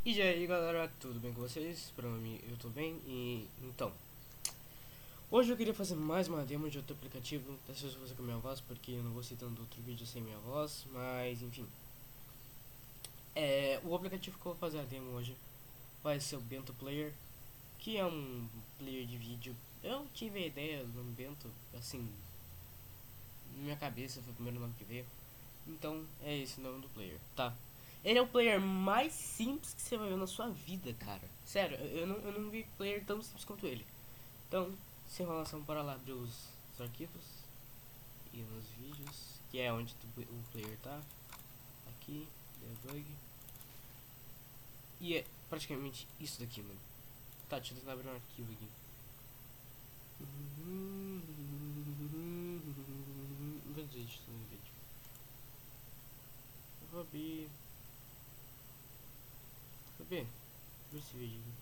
E aí galera, tudo bem com vocês? Pra mim eu tô bem e então hoje eu queria fazer mais uma demo de outro aplicativo. Dessa vez eu vou fazer com a minha voz, porque eu não vou citando outro vídeo sem minha voz. Mas enfim, o aplicativo que eu vou fazer a demo hoje vai ser o Bento Player, que é um player de vídeo. Eu tive a ideia do nome Bento, assim, na minha cabeça, foi o primeiro nome que veio. Então é esse o nome do player, tá? Ele é o player mais simples que você vai ver na sua vida, cara. Sério, eu não vi player tão simples quanto ele. Então, sem enrolação, bora lá abrir os arquivos e nos vídeos, que é onde o player tá. Aqui, debug. E é praticamente isso daqui, mano. Tá, deixa eu tentar abrir um arquivo aqui. Vou dizer isso no vídeo. Eu vou abrir. Vê esse vídeo aqui.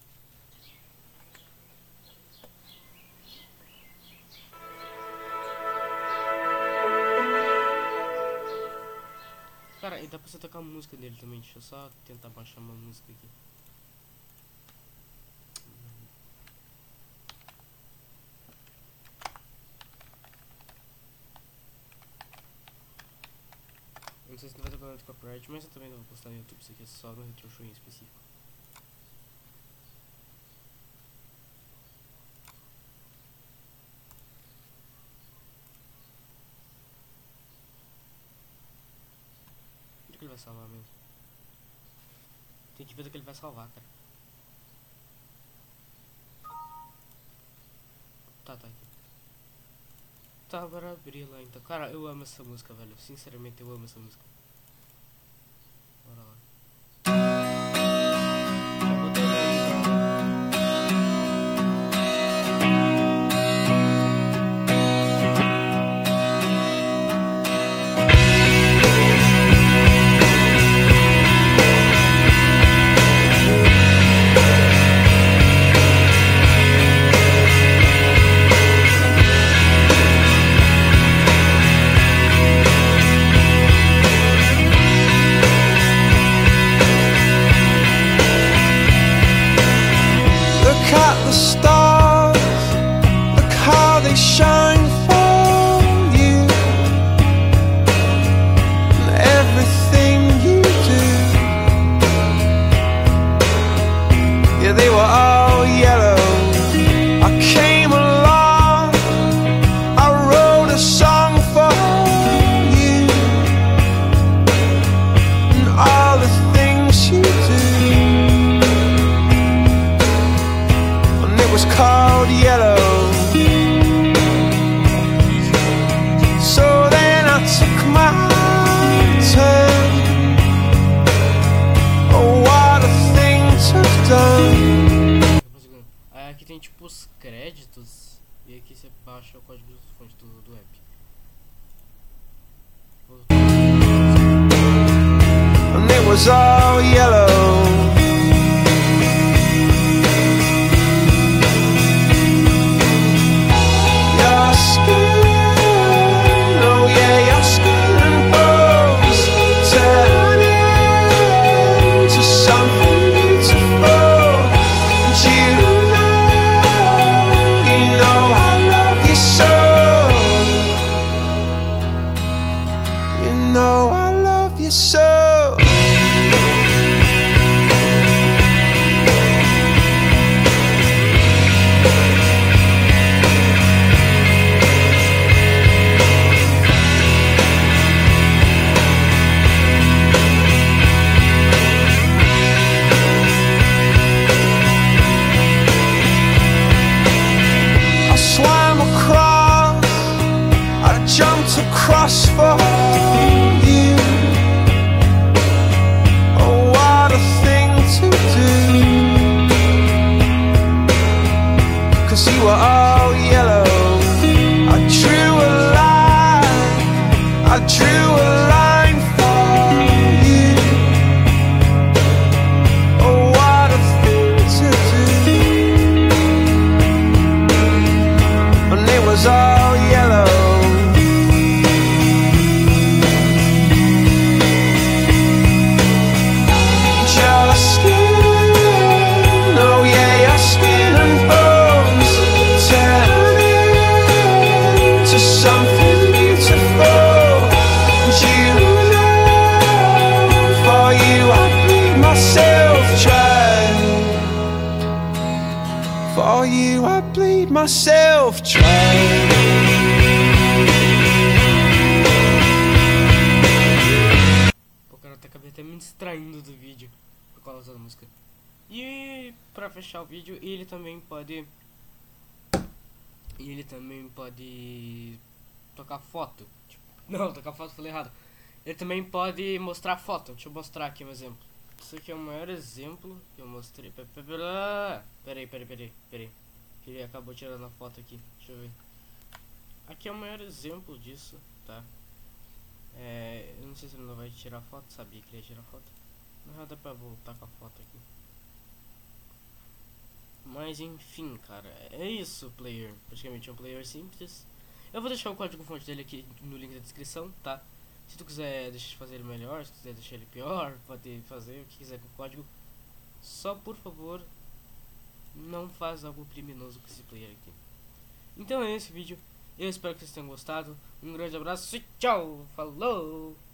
Cara, e dá pra você tocar a música dele também. Deixa eu só tentar baixar uma música aqui. Eu não sei se não vai ter problema de copyright, mas eu também não vou postar no YouTube. Isso aqui é só no Retro Show em específico. Onde que ele vai salvar mesmo? Tem que ver do que ele vai salvar, cara. Tá aqui. Tá, bora abrir lá então. Cara, eu amo essa música, velho. Sinceramente, eu amo essa música. Bora lá. Já botei the stars, look how they shine for you, and everything you do, yeah, they were all yellow. I came along, I wrote a song for you, and all the things you do. Was called yellow. So then I took my turn. Oh, what a thing to have done. Aí aqui tem tipo os créditos. E aqui você baixa o código de fonte do app. And it was all yellow. Jumped across for you. Oh, what a thing to do. 'Cause you were all yellow. I drew a line, I drew a line for you. Oh, what a thing to do. And it was all yellow. Just For you I bleed myself dry. O cara acabei até me distraindo do vídeo por causa da música. E pra fechar o vídeo, ele também pode tocar foto. Tipo, não, tocar foto falei errado. Ele também pode mostrar foto. Deixa eu mostrar aqui um exemplo. Isso aqui é o maior exemplo que eu mostrei. Peraí. Que ele acabou tirando a foto aqui. Deixa eu ver. Aqui é o maior exemplo disso, tá? Eu não sei se ele não vai tirar foto. Sabia que ele ia tirar foto. Não dá pra voltar com a foto aqui. Mas enfim, cara, é isso, player. Praticamente é um player simples. Eu vou deixar o código fonte dele aqui no link da descrição, tá? Se tu quiser deixar fazer ele melhor, se tu quiser deixar ele pior, pode fazer o que quiser com o código. Só por favor, não faz algo criminoso com esse player aqui. Então é esse vídeo. Eu espero que vocês tenham gostado. Um grande abraço e tchau! Falou!